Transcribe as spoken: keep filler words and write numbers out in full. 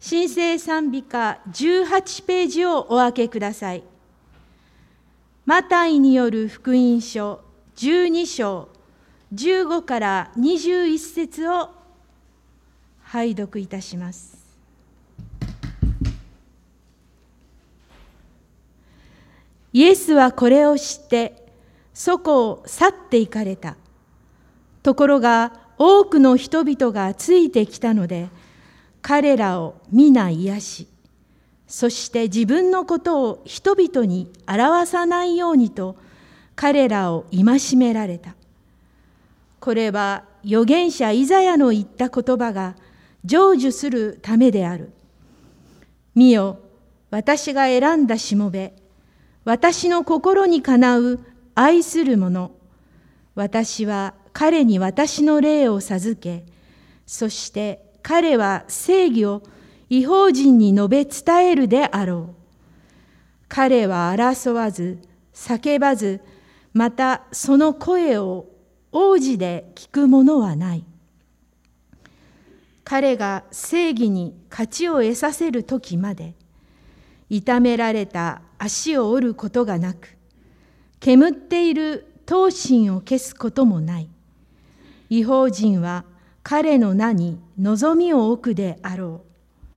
新聖賛美歌じゅうはちページをお開けください。マタイによる福音書じゅうに章じゅうごからにじゅういち節を拝読いたします。イエスはこれを知ってそこを去って行かれた。ところが多くの人々がついてきたので、彼らを皆癒し、そして自分のことを人々に表さないようにと彼らを戒められた。これは預言者イザヤの言った言葉が成就するためである。見よ、私が選んだしもべ、私の心にかなう愛する者、私は彼に私の霊を授け、そして彼は正義を異邦人に述べ伝えるであろう。彼は争わず、叫ばず、またその声を王子で聞くものはない。彼が正義に勝ちを得させる時まで、痛められた足を折ることがなく、煙っている闘心を消すこともない。異邦人は彼の名に望みを置くであろう。